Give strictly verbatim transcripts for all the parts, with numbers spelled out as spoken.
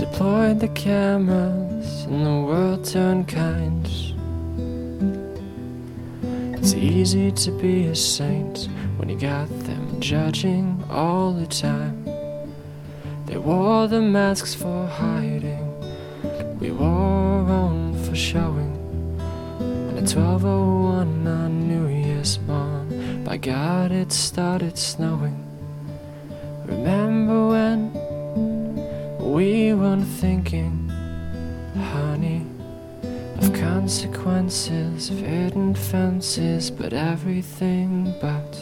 deployed the cameras and the world turned kind. It's easy to be a saint when you got them judging all the time. They wore the masks for hiding, we wore our own for showing. And at twelve oh one on New Year's morn, by God it started snowing. Remember when we weren't thinking, honey, of consequences, of hidden fences, but everything but.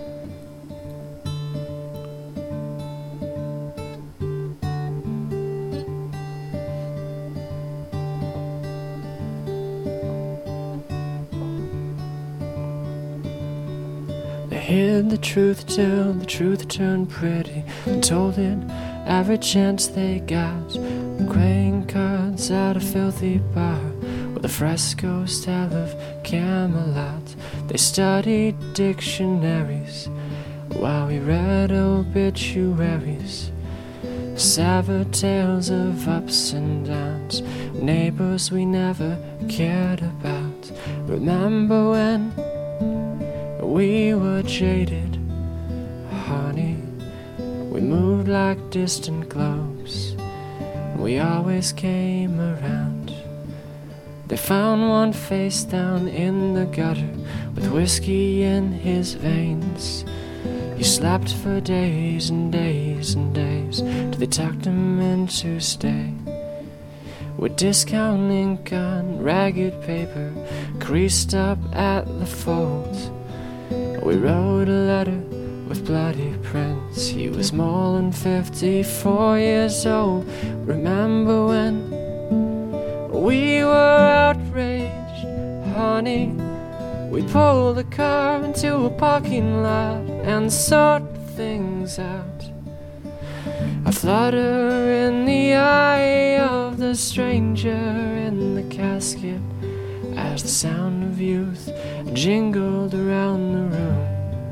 They hid the truth till the truth turned pretty, and told it every chance they got. Playing cards at a filthy bar with a fresco style of Camelot. They studied dictionaries while we read obituaries. Severed tales of ups and downs, neighbors we never cared about. Remember when we were jaded, honey? We moved like distant globes, we always came around. They found one face down in the gutter with whiskey in his veins. He slept for days and days and days till they tucked him in to stay. With discount ink on ragged paper creased up at the folds, we wrote a letter with bloody prints. He was more than fifty-four years old. Remember when we were outraged, honey? We pulled the car into a parking lot and sorted things out. A flutter in the eye of the stranger in the casket as the sound of youth jingled around the room.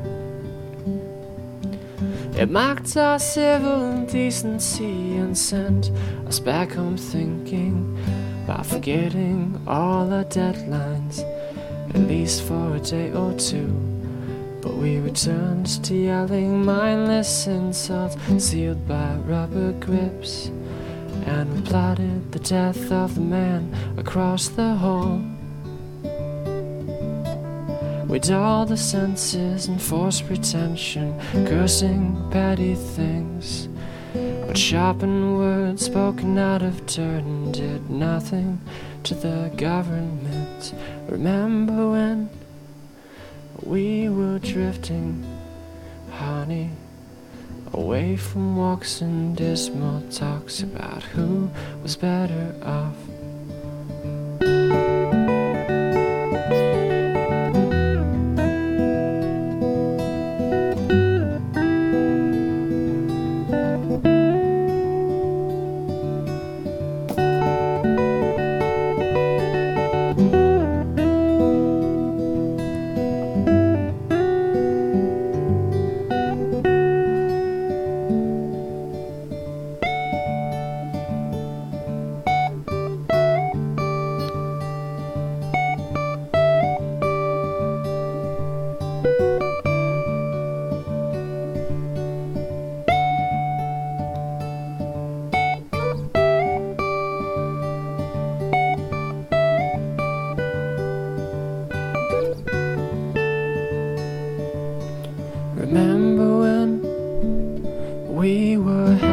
It mocked our civil decency and sent us back home thinking about forgetting all our deadlines, at least for a day or two. But we returned to yelling mindless insults sealed by rubber grips, and we plotted the death of the man across the hall. We dulled the senses and forced pretension, cursing petty things. But sharpened words spoken out of turn did nothing to the government. Remember when we were drifting, honey, away from walks and dismal talks about who was better off. Remember when we were